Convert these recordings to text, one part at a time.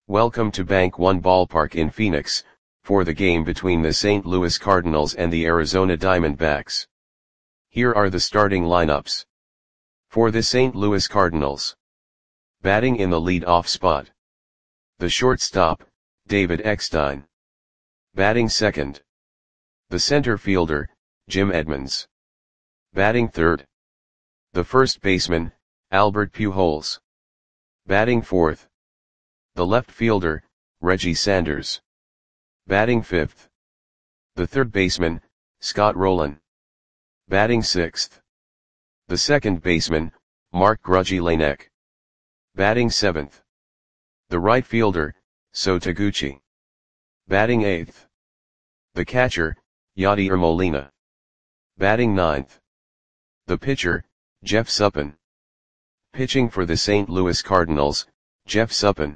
Welcome to Bank One Ballpark in Phoenix, for the game between the St. Louis Cardinals and the Arizona Diamondbacks. Here are the starting lineups. For the St. Louis Cardinals. Batting in the lead-off spot. The shortstop, David Eckstein. Batting second. The center fielder, Jim Edmonds. Batting third. The first baseman, Albert Pujols. Batting fourth. The left fielder, Reggie Sanders. Batting fifth. The third baseman, Scott Rolen. Batting sixth. The second baseman, Mark Grudzielanek. Batting seventh. The right fielder, Sho Taguchi. Batting eighth. The catcher, Yadier Molina. Batting ninth. The pitcher, Jeff Suppan. Pitching for the St. Louis Cardinals, Jeff Suppan.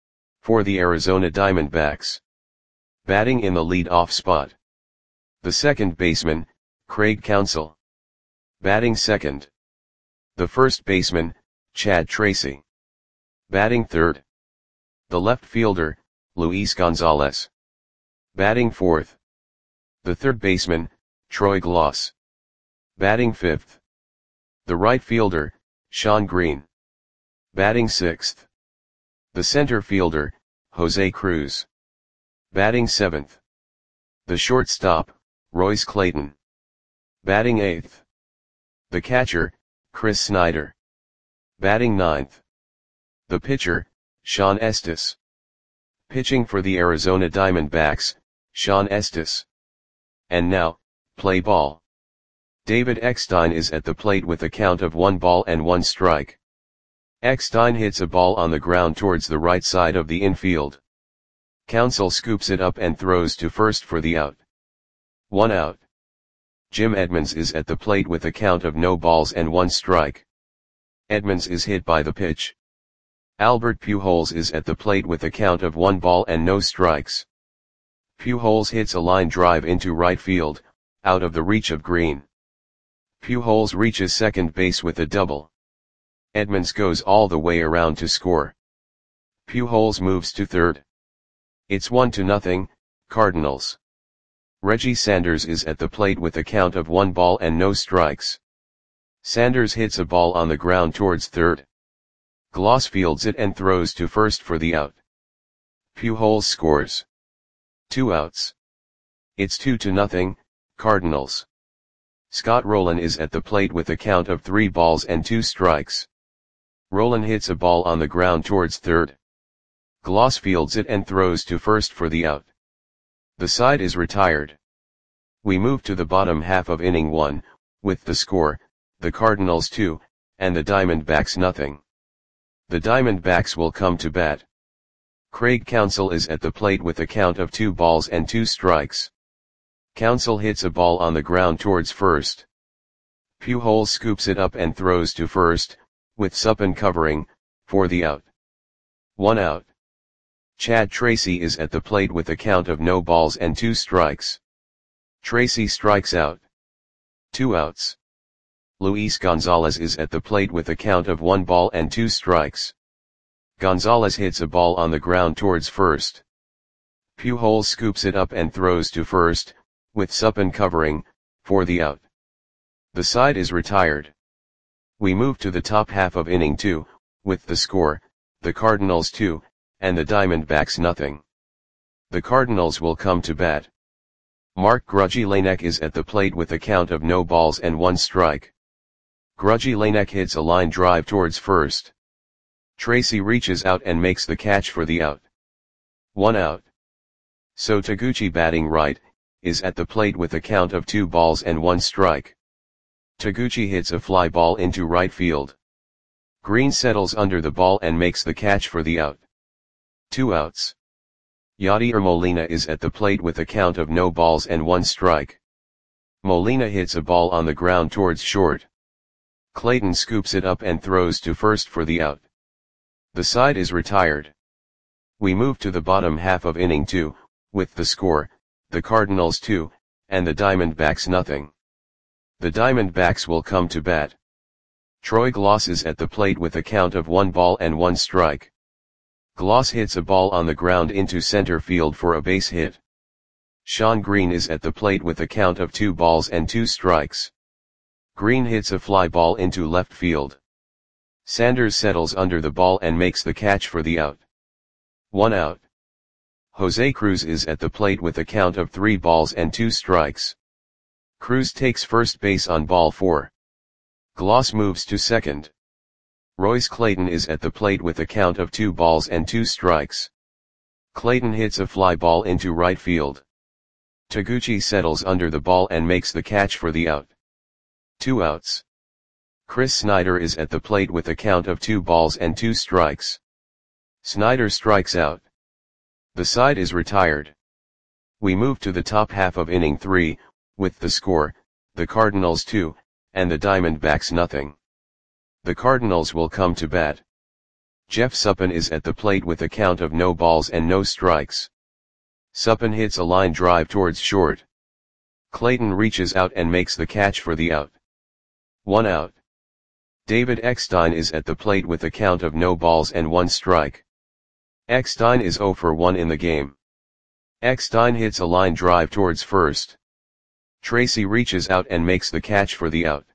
For the Arizona Diamondbacks. Batting in the lead-off spot. The second baseman, Craig Counsell. Batting second. The first baseman, Chad Tracy. Batting third. The left fielder, Luis Gonzalez. Batting fourth. The third baseman, Troy Glaus. Batting fifth. The right fielder, Shawn Green. Batting sixth. The center fielder, Jose Cruz. Batting seventh. The shortstop, Royce Clayton. Batting eighth. The catcher, Chris Snyder. Batting ninth. The pitcher, Shawn Estes. Pitching for the Arizona Diamondbacks, Shawn Estes. And now, play ball. David Eckstein is at the plate with a count of 1-1. Eckstein hits a ball on the ground towards the right side of the infield. Counsell scoops it up and throws to first for the out. 1 out. Jim Edmonds is at the plate with a count of 0-1. Edmonds is hit by the pitch. Albert Pujols is at the plate with a count of 1 ball and no strikes. Pujols hits a line drive into right field, out of the reach of Green. Pujols reaches second base with a double. Edmonds goes all the way around to score. Pujols moves to third. It's 1-0, Cardinals. Reggie Sanders is at the plate with a count of 1 ball and no strikes. Sanders hits a ball on the ground towards third. Glaus fields it and throws to first for the out. Pujols scores. 2 outs. It's 2-0, Cardinals. Scott Rolen is at the plate with a count of 3 balls and 2 strikes. Rolen hits a ball on the ground towards third. Glaus fields it and throws to first for the out. The side is retired. We move to the bottom half of inning 1, with the score, the Cardinals 2, and the Diamondbacks 0. The Diamondbacks will come to bat. Craig Counsell is at the plate with a count of 2 balls and 2 strikes. Counsell hits a ball on the ground towards first. Pujols scoops it up and throws to first, with Suppan covering, for the out. 1 out. Chad Tracy is at the plate with a count of 0 balls and 2 strikes. Tracy strikes out. 2 outs. Luis Gonzalez is at the plate with a count of 1 ball and 2 strikes. Gonzalez hits a ball on the ground towards first. Pujols scoops it up and throws to first, with Suppan covering, for the out. The side is retired. We move to the top half of inning 2, with the score, the Cardinals 2, and the Diamondbacks 0. The Cardinals will come to bat. Mark Grudzielanek is at the plate with a count of 0 balls and 1 strike. Grudzielanek hits a line drive towards first. Tracy reaches out and makes the catch for the out. 1 out. Sho Taguchi, batting right, is at the plate with a count of 2 balls and 1 strike. Taguchi hits a fly ball into right field. Green settles under the ball and makes the catch for the out. 2 outs. Yadier Molina is at the plate with a count of 0 balls and 1 strike. Molina hits a ball on the ground towards short. Clayton scoops it up and throws to first for the out. The side is retired. We move to the bottom half of inning 2, with the score, the Cardinals 2, and the Diamondbacks 0. The Diamondbacks will come to bat. Troy Glaus is at the plate with a count of 1 ball and 1 strike. Gloss hits a ball on the ground into center field for a base hit. Shawn Green is at the plate with a count of 2 balls and 2 strikes. Green hits a fly ball into left field. Sanders settles under the ball and makes the catch for the out. 1 out. Jose Cruz is at the plate with a count of 3 balls and 2 strikes. Cruz takes first base on ball 4. Gloss moves to second. Royce Clayton is at the plate with a count of 2 balls and 2 strikes. Clayton hits a fly ball into right field. Taguchi settles under the ball and makes the catch for the out. 2 outs. Chris Snyder is at the plate with a count of 2 balls and 2 strikes. Snyder strikes out. The side is retired. We move to the top half of inning 3, with the score, the Cardinals 2, and the Diamondbacks nothing. The Cardinals will come to bat. Jeff Suppan is at the plate with a count of no balls and no strikes. Suppan hits a line drive towards short. Clayton reaches out and makes the catch for the out. 1 out. David Eckstein is at the plate with a count of no balls and 1 strike. Eckstein is 0 for 1 in the game. Eckstein hits a line drive towards first. Tracy reaches out and makes the catch for the out.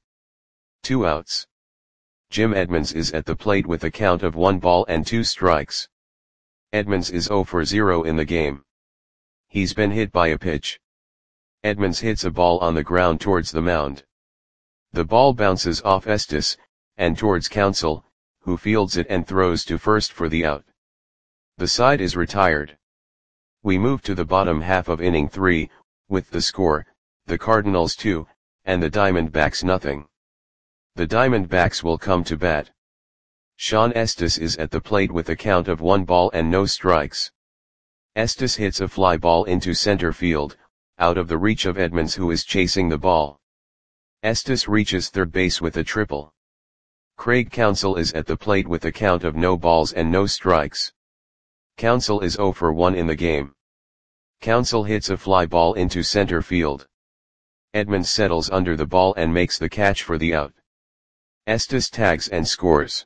2 outs. Jim Edmonds is at the plate with a count of 1 ball and 2 strikes. Edmonds is 0 for 0 in the game. He's been hit by a pitch. Edmonds hits a ball on the ground towards the mound. The ball bounces off Estes, and towards Counsell, who fields it and throws to first for the out. The side is retired. We move to the bottom half of inning 3, with the score, the Cardinals 2, and the Diamondbacks nothing. The Diamondbacks will come to bat. Sean Estes is at the plate with a count of 1 ball and no strikes. Estes hits a fly ball into center field, out of the reach of Edmonds who is chasing the ball. Estes reaches third base with a triple. Craig Counsell is at the plate with a count of no balls and no strikes. Counsell is 0 for 1 in the game. Counsell hits a fly ball into center field. Edmonds settles under the ball and makes the catch for the out. Estes tags and scores.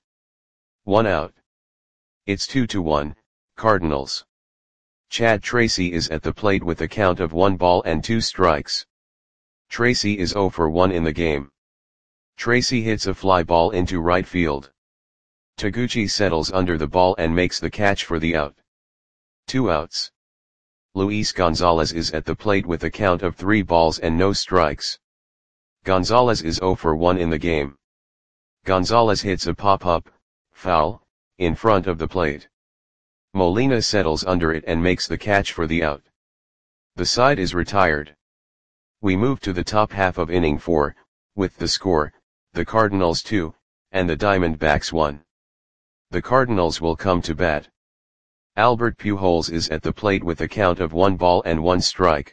1 out. It's 2-1, Cardinals. Chad Tracy is at the plate with a count of 1 ball and 2 strikes. Tracy is 0 for 1 in the game. Tracy hits a fly ball into right field. Taguchi settles under the ball and makes the catch for the out. 2 outs. Luis Gonzalez is at the plate with a count of 3 balls and no strikes. Gonzalez is 0 for 1 in the game. Gonzalez hits a pop-up, foul, in front of the plate. Molina settles under it and makes the catch for the out. The side is retired. We move to the top half of inning 4, with the score, the Cardinals 2, and the Diamondbacks 1. The Cardinals will come to bat. Albert Pujols is at the plate with a count of 1 ball and 1 strike.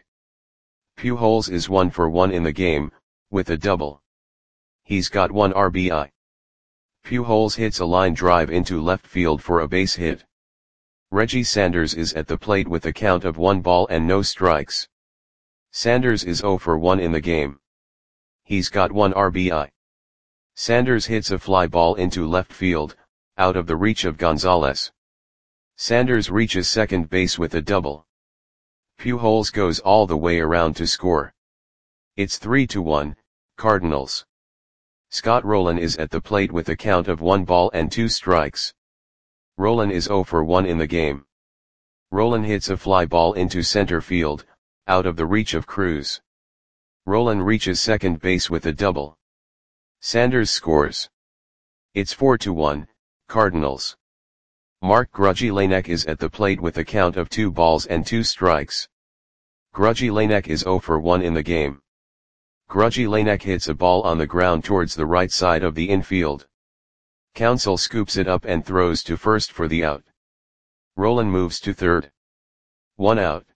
Pujols is 1 for 1 in the game, with a double. He's got 1 RBI. Pujols hits a line drive into left field for a base hit. Reggie Sanders is at the plate with a count of 1 ball and no strikes. Sanders is 0 for 1 in the game. He's got 1 RBI. Sanders hits a fly ball into left field, out of the reach of Gonzalez. Sanders reaches second base with a double. Pujols goes all the way around to score. It's 3-1, Cardinals. Scott Rolen is at the plate with a count of 1 ball and 2 strikes. Rolen is 0 for 1 in the game. Rolen hits a fly ball into center field, out of the reach of Cruz. Rolen reaches second base with a double. Sanders scores. It's 4-1, Cardinals. Mark Grudzielanek is at the plate with a count of 2 balls and 2 strikes. Grudzielanek is 0 for 1 in the game. Grudzielanek hits a ball on the ground towards the right side of the infield. Counsell scoops it up and throws to first for the out. Rolen moves to third. 1 out.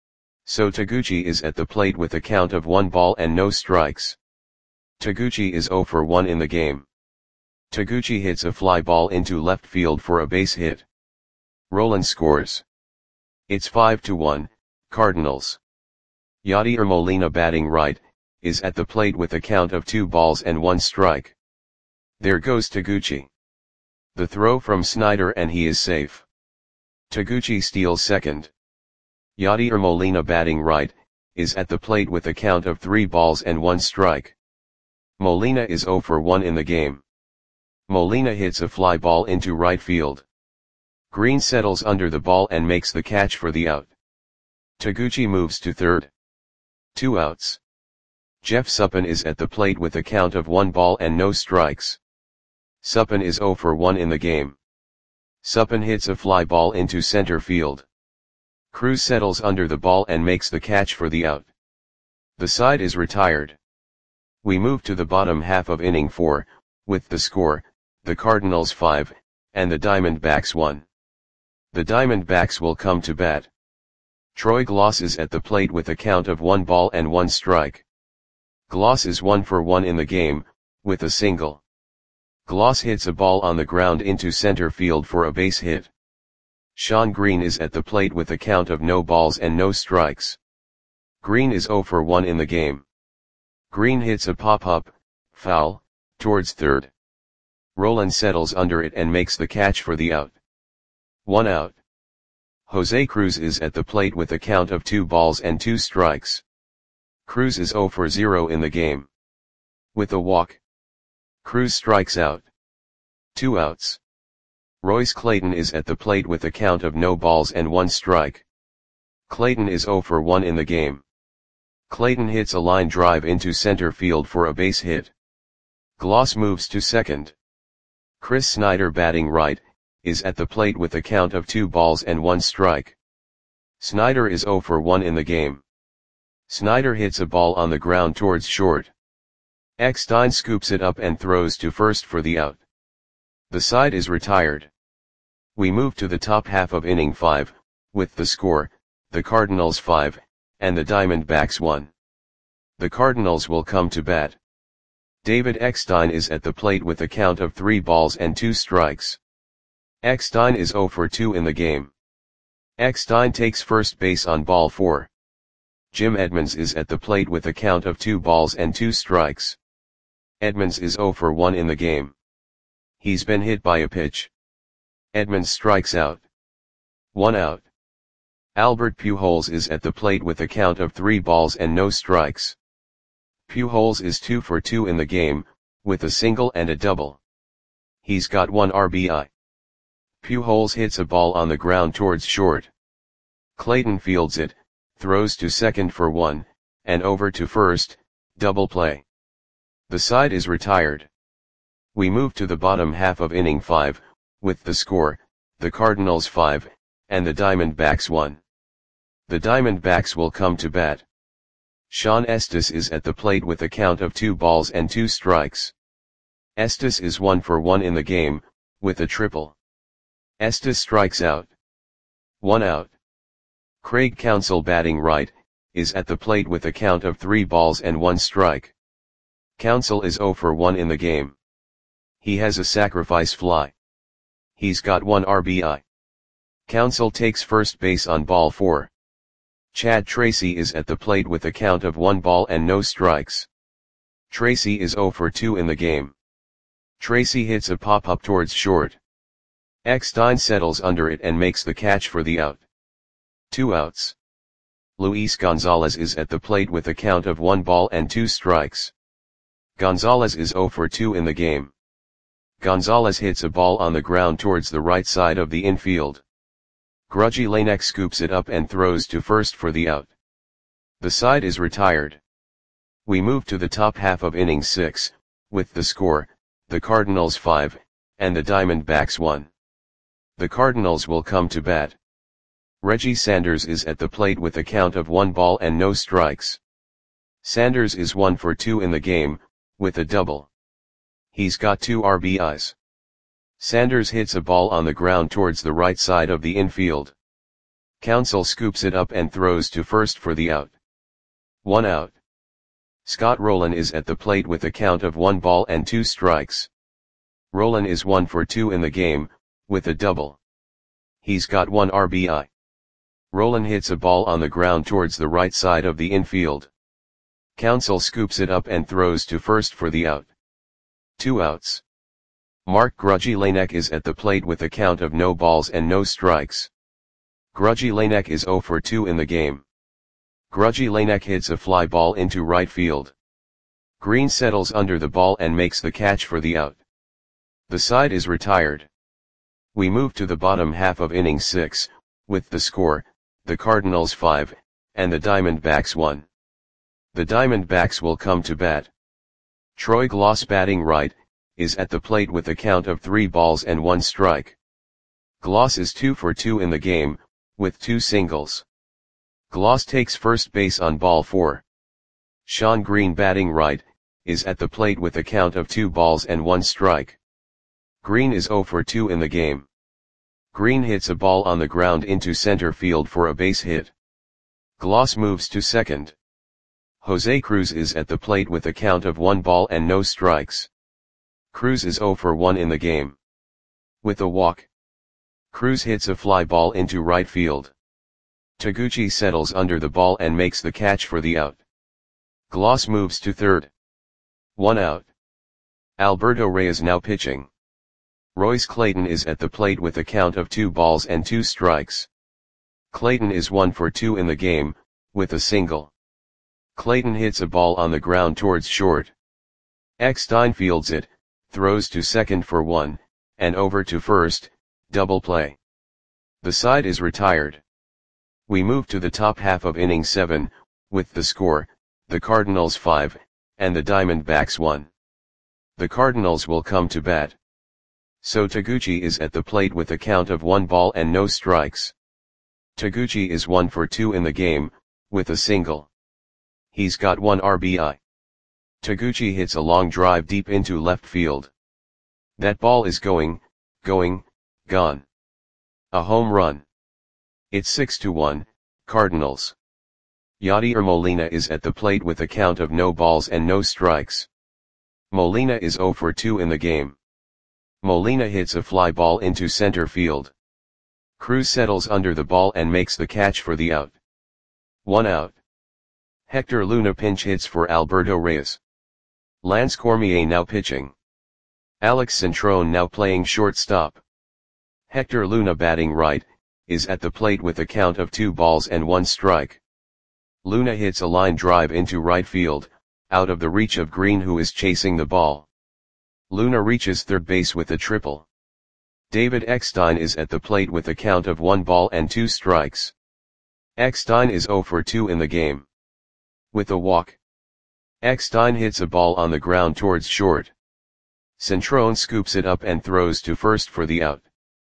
So Taguchi is at the plate with a count of 1 ball and no strikes. Taguchi is 0 for 1 in the game. Taguchi hits a fly ball into left field for a base hit. Rolen scores. It's 5-1, Cardinals. Yadier Molina, batting right, is at the plate with a count of 2 balls and 1 strike. There goes Taguchi. The throw from Snyder and he is safe. Taguchi steals second. Yadier Molina batting right, is at the plate with a count of 3 balls and 1 strike. Molina is 0 for 1 in the game. Molina hits a fly ball into right field. Green settles under the ball and makes the catch for the out. Taguchi moves to third. 2 outs. Jeff Suppan is at the plate with a count of 1 ball and no strikes. Suppan is 0 for 1 in the game. Suppan hits a fly ball into center field. Cruz settles under the ball and makes the catch for the out. The side is retired. We move to the bottom half of inning 4, with the score, the Cardinals 5, and the Diamondbacks 1. The Diamondbacks will come to bat. Troy Glaus is at the plate with a count of 1 ball and 1 strike. Glaus is 1 for 1 in the game, with a single. Glaus hits a ball on the ground into center field for a base hit. Shawn Green is at the plate with a count of no balls and no strikes. Green is 0 for 1 in the game. Green hits a pop-up, foul, towards third. Rolen settles under it and makes the catch for the out. 1 out. Jose Cruz is at the plate with a count of 2 balls and 2 strikes. Cruz is 0 for 0 in the game. With a walk, Cruz strikes out. 2 outs. Royce Clayton is at the plate with a count of no balls and 1 strike. Clayton is 0 for 1 in the game. Clayton hits a line drive into center field for a base hit. Glaus moves to second. Chris Snyder batting right, is at the plate with a count of 2 balls and 1 strike. Snyder is 0 for 1 in the game. Snyder hits a ball on the ground towards short. Eckstein scoops it up and throws to first for the out. The side is retired. We move to the top half of inning 5, with the score, the Cardinals 5, and the Diamondbacks 1. The Cardinals will come to bat. David Eckstein is at the plate with a count of 3 balls and 2 strikes. Eckstein is 0 for 2 in the game. Eckstein takes first base on ball 4. Jim Edmonds is at the plate with a count of 2 balls and 2 strikes. Edmonds is 0 for 1 in the game. He's been hit by a pitch. Edmonds strikes out. 1 out. Albert Pujols is at the plate with a count of 3 balls and no strikes. Pujols is 2 for 2 in the game, with a single and a double. He's got 1 RBI. Pujols hits a ball on the ground towards short. Clayton fields it, throws to second for 1, and over to first, double play. The side is retired. We move to the bottom half of inning 5, with the score, the Cardinals 5, and the Diamondbacks 1. The Diamondbacks will come to bat. Sean Estes is at the plate with a count of 2 balls and 2 strikes. Estes is 1 for 1 in the game, with a triple. Estes strikes out. 1 out. Craig Counsell batting right, is at the plate with a count of 3 balls and 1 strike. Counsell is 0 for 1 in the game. He has a sacrifice fly. He's got 1 RBI. Counsell takes first base on ball 4. Chad Tracy is at the plate with a count of 1 ball and no strikes. Tracy is 0 for 2 in the game. Tracy hits a pop-up towards short. Eckstein settles under it and makes the catch for the out. 2 outs. Luis Gonzalez is at the plate with a count of 1 ball and 2 strikes. Gonzalez is 0 for 2 in the game. Gonzalez hits a ball on the ground towards the right side of the infield. Grudgy Lanek scoops it up and throws to first for the out. The side is retired. We move to the top half of inning 6, with the score, the Cardinals 5, and the Diamondbacks 1. The Cardinals will come to bat. Reggie Sanders is at the plate with a count of 1 ball and no strikes. Sanders is 1 for 2 in the game, with a double. He's got 2 RBIs. Sanders hits a ball on the ground towards the right side of the infield. Counsell scoops it up and throws to first for the out. 1 out. Scott Rolen is at the plate with a count of 1 ball and 2 strikes. Rolen is 1 for 2 in the game, with a double. He's got 1 RBI. Rolen hits a ball on the ground towards the right side of the infield. Counsell scoops it up and throws to first for the out. 2 outs. Mark Grudgy Lanek is at the plate with a count of no balls and no strikes. Grudgy Lanek is 0 for 2 in the game. Grudgy Lanek hits a fly ball into right field. Green settles under the ball and makes the catch for the out. The side is retired. We move to the bottom half of inning 6, with the score, the Cardinals 5, and the Diamondbacks 1. The Diamondbacks will come to bat. Troy Glaus, batting right, is at the plate with a count of 3 balls and 1 strike. Glaus is 2 for 2 in the game, with 2 singles. Glaus takes first base on ball 4. Shawn Green, batting right, is at the plate with a count of 2 balls and 1 strike. Green is 0 for 2 in the game. Green hits a ball on the ground into center field for a base hit. Glaus moves to second. Jose Cruz is at the plate with a count of 1 ball and no strikes. Cruz is 0 for 1 in the game. With a walk, Cruz hits a fly ball into right field. Taguchi settles under the ball and makes the catch for the out. Glaus moves to third. 1 out. Alberto Reyes now pitching. Royce Clayton is at the plate with a count of 2 balls and 2 strikes. Clayton is 1 for 2 in the game, with a single. Clayton hits a ball on the ground towards short. Eckstein fields it, throws to second for 1, and over to first, double play. The side is retired. We move to the top half of inning 7, with the score, the Cardinals 5, and the Diamondbacks 1. The Cardinals will come to bat. So Taguchi is at the plate with a count of 1 ball and no strikes. Taguchi is 1 for 2 in the game, with a single. He's got 1 RBI. Taguchi hits a long drive deep into left field. That ball is gone. A home run. It's 6-1, Cardinals. Yadier Molina is at the plate with a count of no balls and no strikes. Molina is 0 for 2 in the game. Molina hits a fly ball into center field. Cruz settles under the ball and makes the catch for the out. 1 out. Hector Luna pinch hits for Alberto Reyes. Lance Cormier now pitching. Alex Centrone now playing shortstop. Hector Luna, batting right, is at the plate with a count of 2 balls and 1 strike. Luna hits a line drive into right field, out of the reach of Green, who is chasing the ball. Luna reaches third base with a triple. David Eckstein is at the plate with a count of 1 ball and 2 strikes. Eckstein is 0 for 2 in the game. With a walk, Eckstein hits a ball on the ground towards short. Centrone scoops it up and throws to first for the out.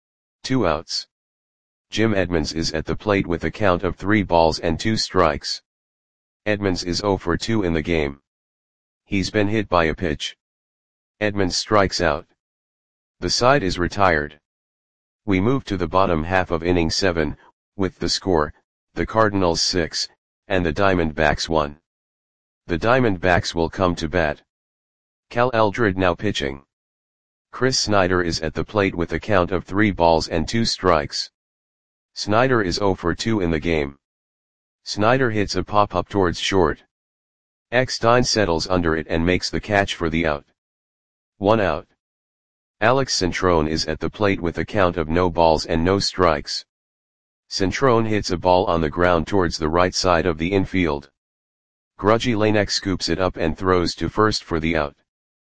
2 outs. Jim Edmonds is at the plate with a count of 3 balls and 2 strikes. Edmonds is 0 for 2 in the game. He's been hit by a pitch. Edmonds strikes out. The side is retired. We move to the bottom half of inning 7, with the score, the Cardinals 6, and the Diamondbacks 1. The Diamondbacks will come to bat. Cal Eldred now pitching. Chris Snyder is at the plate with a count of 3 balls and 2 strikes. Snyder is 0 for 2 in the game. Snyder hits a pop-up towards short. Eckstein settles under it and makes the catch for the out. 1 out. Alex Centrone is at the plate with a count of no balls and no strikes. Centrone hits a ball on the ground towards the right side of the infield. Grudgy Lanek scoops it up and throws to first for the out.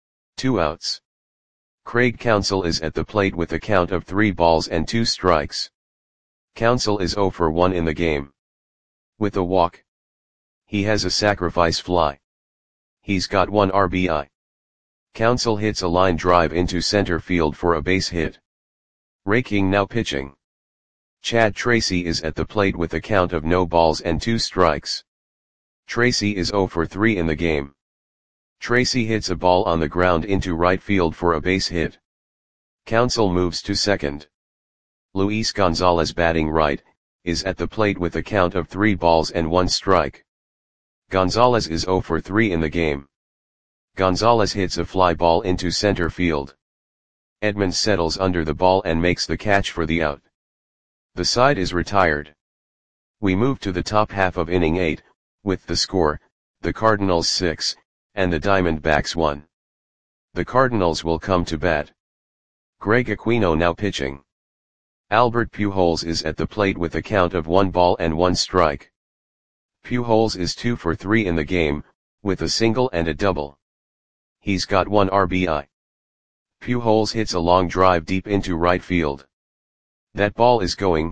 2 outs. Craig Counsell is at the plate with a count of 3 balls and 2 strikes. Counsell is 0 for 1 in the game. With a walk, he has a sacrifice fly. He's got 1 RBI. Counsell hits a line drive into center field for a base hit. Ray King now pitching. Chad Tracy is at the plate with a count of no balls and 2 strikes. Tracy is 0 for 3 in the game. Tracy hits a ball on the ground into right field for a base hit. Counsell moves to second. Luis Gonzalez, batting right, is at the plate with a count of 3 balls and 1 strike. Gonzalez is 0 for 3 in the game. Gonzalez hits a fly ball into center field. Edmonds settles under the ball and makes the catch for the out. The side is retired. We move to the top half of inning 8, with the score, the Cardinals 6, and the Diamondbacks 1. The Cardinals will come to bat. Greg Aquino now pitching. Albert Pujols is at the plate with a count of 1 ball and 1 strike. Pujols is 2 for 3 in the game, with a single and a double. He's got 1 RBI. Pujols hits a long drive deep into right field. That ball is gone.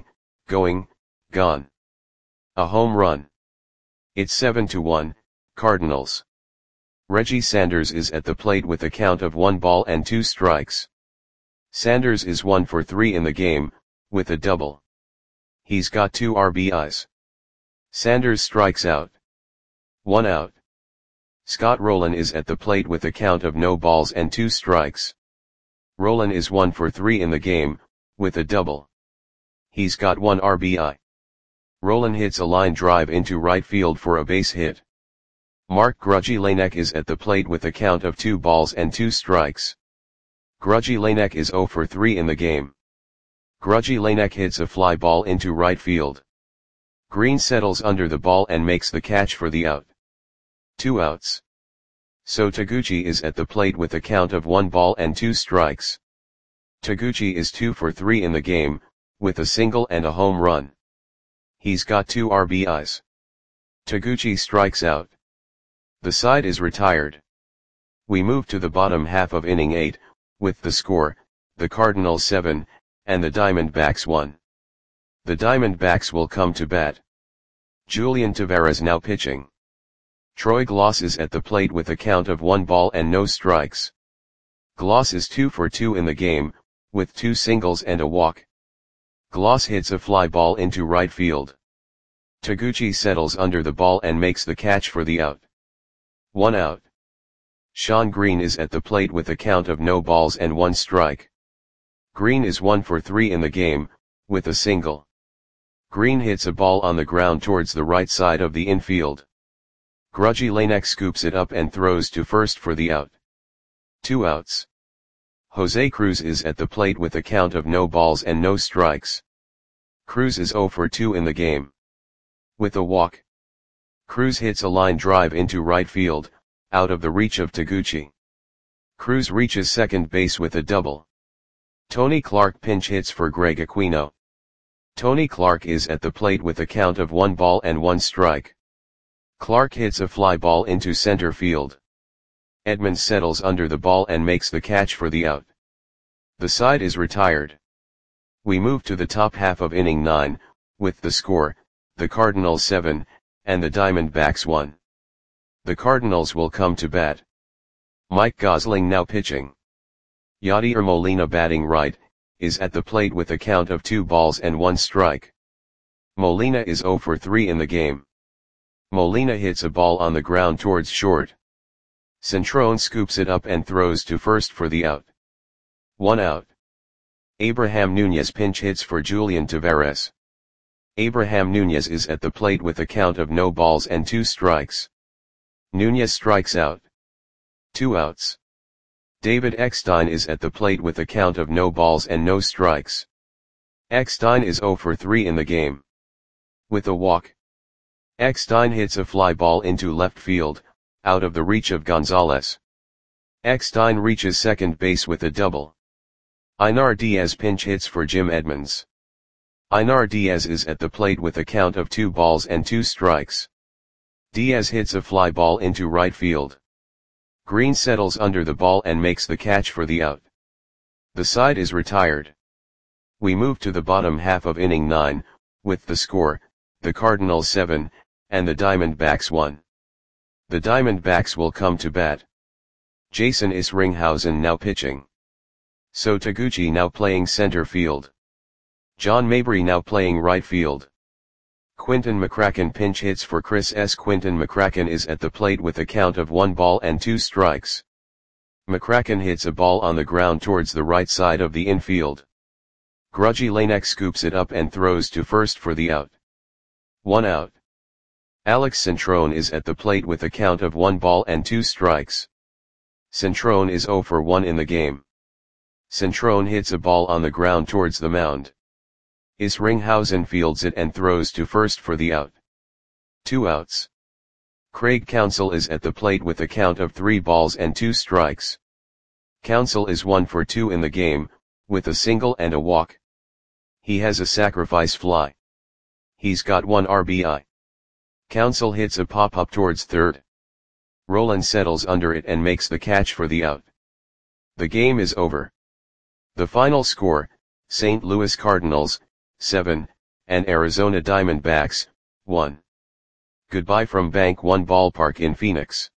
A home run. It's 7-1, Cardinals. Reggie Sanders is at the plate with a count of 1 ball and 2 strikes. Sanders is 1 for 3 in the game, with a double. He's got 2 RBIs. Sanders strikes out. 1 out. Scott Rolen is at the plate with a count of no balls and 2 strikes. Rolen is 1 for 3 in the game, with a double. He's got 1 RBI. Rolen hits a line drive into right field for a base hit. Mark Grudzielanek is at the plate with a count of 2 balls and 2 strikes. Grudzielanek is 0 for 3 in the game. Grudzielanek hits a fly ball into right field. Green settles under the ball and makes the catch for the out. 2 outs. So Taguchi is at the plate with a count of 1 ball and 2 strikes. Taguchi is 2 for 3 in the game, with a single and a home run. He's got 2 RBIs. Taguchi strikes out. The side is retired. We move to the bottom half of inning 8, with the score, the Cardinals 7, and the Diamondbacks 1. The Diamondbacks will come to bat. Julian Tavarez now pitching. Troy Glaus is at the plate with a count of 1 ball and no strikes. Glaus is 2 for 2 in the game, with 2 singles and a walk. Glaus hits a fly ball into right field. Taguchi settles under the ball and makes the catch for the out. 1 out. Sean Green is at the plate with a count of no balls and 1 strike. Green is 1 for 3 in the game, with a single. Green hits a ball on the ground towards the right side of the infield. Grudzielanek scoops it up and throws to first for the out. 2 outs. Jose Cruz is at the plate with a count of no balls and no strikes. Cruz is 0 for 2 in the game. With a walk. Cruz hits a line drive into right field, out of the reach of Taguchi. Cruz reaches second base with a double. Tony Clark pinch hits for Greg Aquino. Tony Clark is at the plate with a count of 1 ball and 1 strike. Clark hits a fly ball into center field. Edmonds settles under the ball and makes the catch for the out. The side is retired. We move to the top half of inning 9, with the score, the Cardinals 7, and the Diamondbacks 1. The Cardinals will come to bat. Mike Gosling now pitching. Yadier Molina batting right, is at the plate with a count of 2 balls and 1 strike. Molina is 0 for 3 in the game. Molina hits a ball on the ground towards short. Centrone scoops it up and throws to first for the out. 1 out. Abraham Nunez pinch hits for Julian Tavarez. Abraham Nunez is at the plate with a count of no balls and 2 strikes. Nunez strikes out. 2 outs. David Eckstein is at the plate with a count of no balls and no strikes. Eckstein is 0 for 3 in the game. With a walk. Eckstein hits a fly ball into left field, out of the reach of Gonzalez. Eckstein reaches second base with a double. Einar Diaz pinch hits for Jim Edmonds. Einar Diaz is at the plate with a count of 2 balls and 2 strikes. Diaz hits a fly ball into right field. Green settles under the ball and makes the catch for the out. The side is retired. We move to the bottom half of inning 9, with the score, the Cardinals 7, and the Diamondbacks 1. The Diamondbacks will come to bat. Jason Isringhausen now pitching. So Taguchi now playing center field. John Mabry now playing right field. Quinton McCracken pinch hits for Chris S. Quinton McCracken is at the plate with a count of 1 ball and 2 strikes. McCracken hits a ball on the ground towards the right side of the infield. Grudzielanek scoops it up and throws to first for the out. 1 out. Alex Centrone is at the plate with a count of 1 ball and 2 strikes. Centrone is 0 for 1 in the game. Centrone hits a ball on the ground towards the mound. Isringhausen fields it and throws to first for the out. 2 outs. Craig Counsell is at the plate with a count of 3 balls and 2 strikes. Counsell is 1 for 2 in the game, with a single and a walk. He has a sacrifice fly. He's got 1 RBI. Counsell hits a pop-up towards third. Rolen settles under it and makes the catch for the out. The game is over. The final score, St. Louis Cardinals, 7, and Arizona Diamondbacks, 1. Goodbye from Bank One Ballpark in Phoenix.